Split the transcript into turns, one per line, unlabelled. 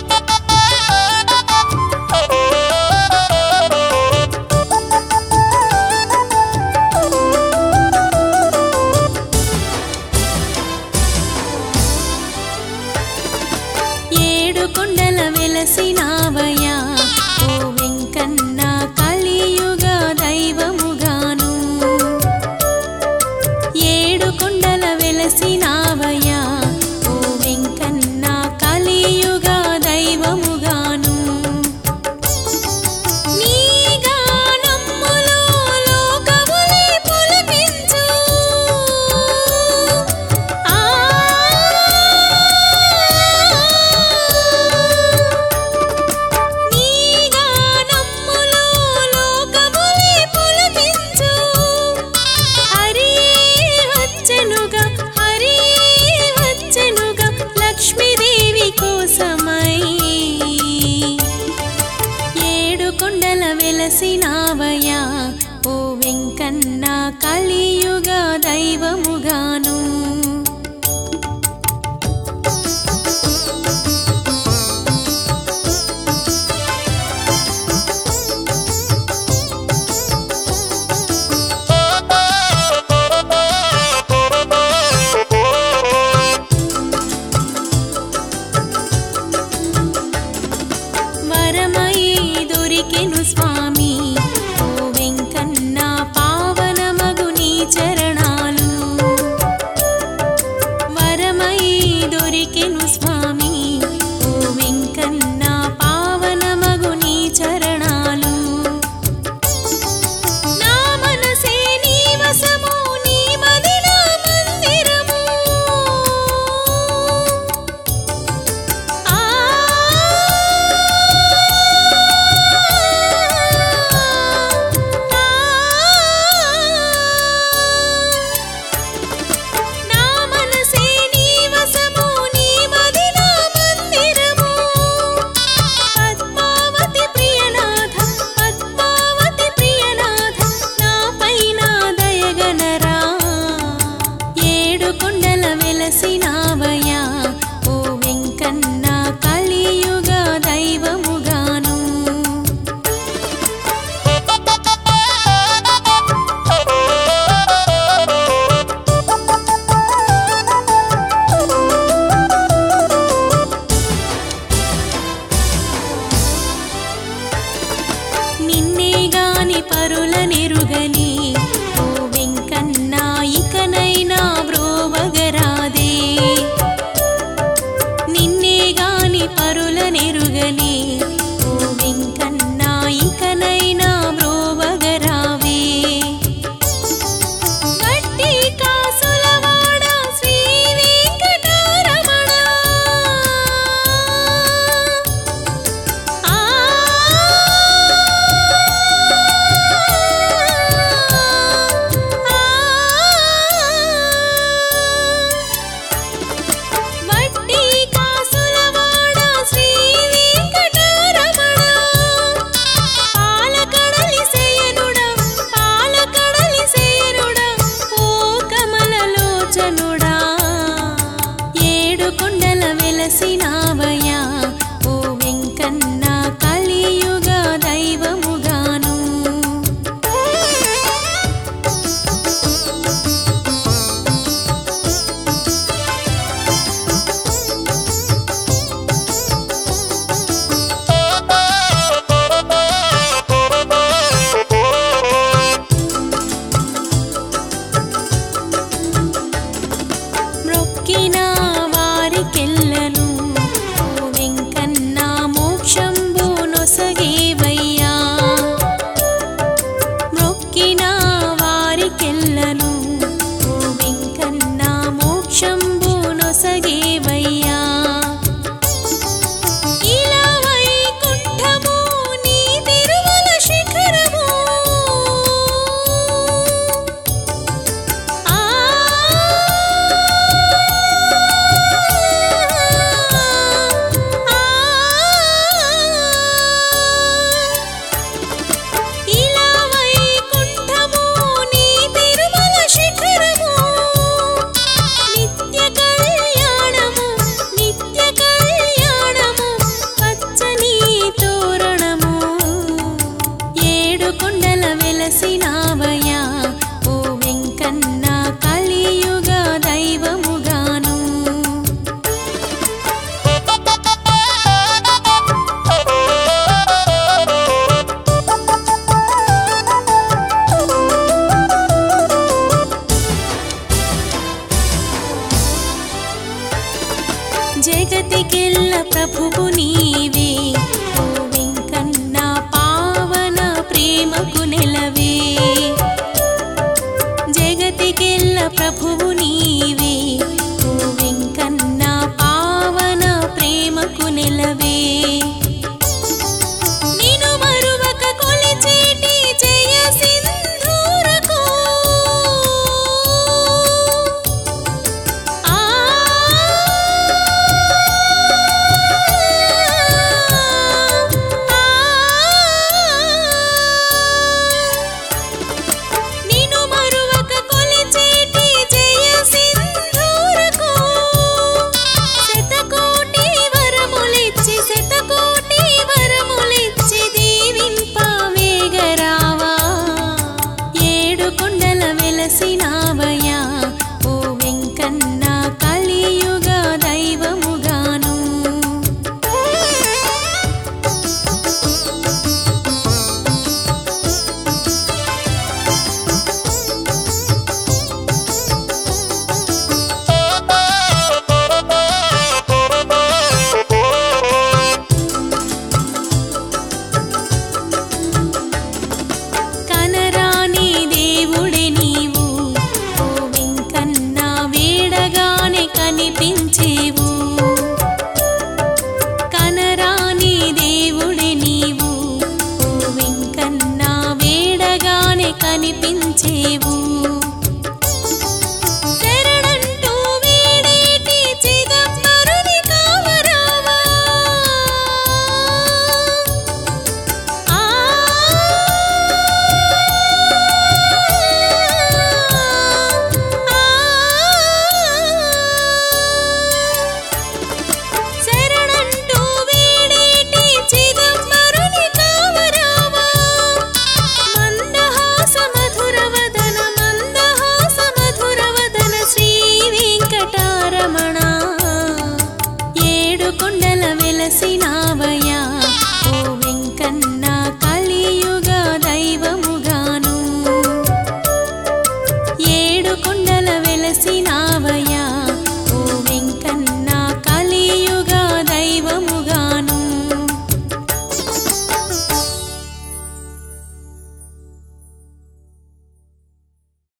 కొండల వెలసినావయ్యా ఓ వెంకన్న కలియుగ దైవముగాను ఏడు కొండల వెలసినావయ్యా ఓ వెంకన్న కలియుగ దైవముగాను నీ గానమ్ములో లోకములే పులకించు లక్ష్మీదేవి కోసమై ఏడు కొండల వెలసినావయ్యా ఓ వెంకన్న కలియుగ దైవముగాను దొరికెను స్వామి ఓ వెంకన్న పావనమగు నీ చరణాలు వరమై దొరికెను స్వామి ఓ వెంకన్న పావనమగు నీ చరణాలు నా మనసే నీ వశము నీ మదినా మందిరము వెలసినావయ్యా ఓ వెంకన్న కలియుగ దైవముగాను నిన్నే గాని పరుల నెరుగని ఓ వెంకన్న ఇకనైనా బ్రోవగరాదే నిన్నే గాని పరుల నెరుగని ఓ వెంకన్న ఇకనైనా బ్రోవగరావే గట్టి కాసులవాడ శ్రీ వెంకటరమణ వట్టి కాసులవాడ శ్రీ వెంకటరమణ జగతికెల్ల ప్రభువు నీవే ఓ వెంకన్న పావన ప్రేమకు నెలవే జగతికెల్ల ప్రభువు నీవే ఓ వెంకన్న పావన ప్రేమకు నెలవే నిను మరువక కొలిచేటి జయ సింధూరకు నిను మరువక కొలిచేటి జయ సింధూరకు శతకోటి వరములిచ్చి దీవింపవేగరావా ఏడు కొండల వెలసినావయా ఓ వెంకన్న కలియుగ దైవముగాను కనరాని దేవుడే నీవు ఓ వెంకన్న వేడగానే కనిపించేవు కనరాని దేవుడే నీవు ఓ వెంకన్న వేడగానే కనిపించేవు శరణంటూ వేడేటి చిదంబరుని కావరావా శరణంటూ వేడేటి చిదంబరుని కావరావా మందహాస మధురవదన శ్రీ వెంకటారమణ ఏడు కొండల వెలసిన